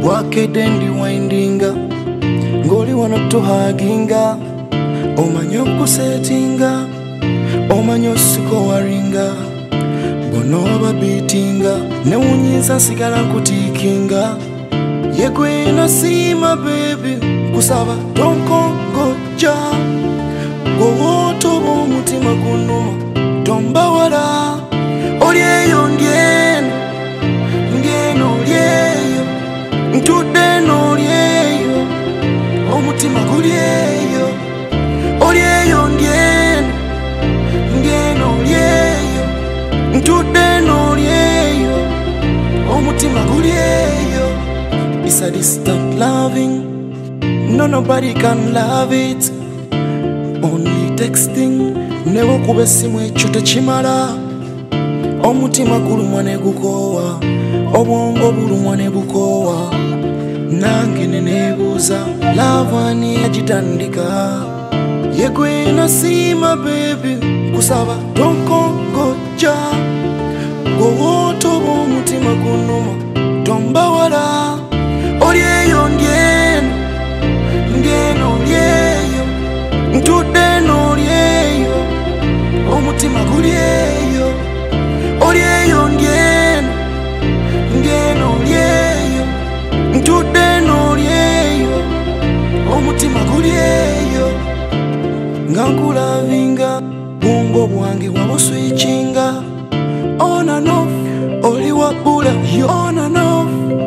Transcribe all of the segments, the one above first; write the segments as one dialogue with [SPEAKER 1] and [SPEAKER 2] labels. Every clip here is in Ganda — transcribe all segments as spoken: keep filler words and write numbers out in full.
[SPEAKER 1] bwakedde ndi windinga ng'oli wano tuhaginga omanya okusetinga omanya osiko waringa bonoba bitinga newunyiza nsigala nkutiikinga yegwe nasiima bebi kusaba tonkongoja gwowotoba omutima gunuma tombawala olyeyo ndyeno ndyeno olyeyo ntudde n'olyeyo omutima gulyeyo olyeyo ndyeno ndyeno olyeyo ntudde n'olyeyo omutima gulyeyo. It's a distant loving, no nobody can love it. Only texting, never kuba simu ekyo tekimala. Omutima gulumwa ne gukowa, obwongo bulumwa ne bukowa. Nange ne neebuuza, love ani yagitandika? Yegwe nasiima baby, kusaba tonkongoja. Gwowotoba omutima gunuma, tombawala. Olyeyo ndyeno, ndyeno olyeyo, ntudde n'olyeyo, omutima gulyeyo. Olyeyo ndyeno, ndyeno olyeyo, ntudde n'olyeyo, omutima gulyeyo. Nga nkulavinga, bwongo bwange wabuswikinga. On and off, oli wabbula, on and off.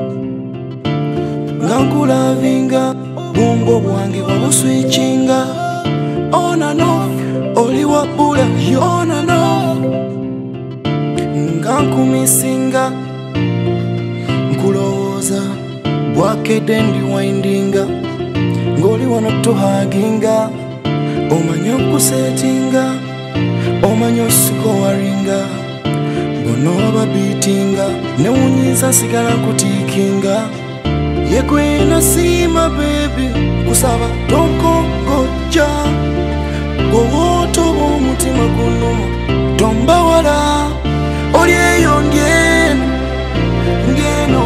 [SPEAKER 1] Nga nkulavinga, bwongo bwange wabuswikinga. On and off, oli wabbula, on and off. Nga nkumisinga, nkulowooza, bwakedde ndi windinga ng'oli wano tuhaginga omanya okusetinga omanya osiko waringa bonoba bitinga newunyiza nsigala nkutiikinga yegwe nasiima bebi kusaba tonkongoja gwowotoba omutima gunuma tombawala olyeyo ndyeno ndyeno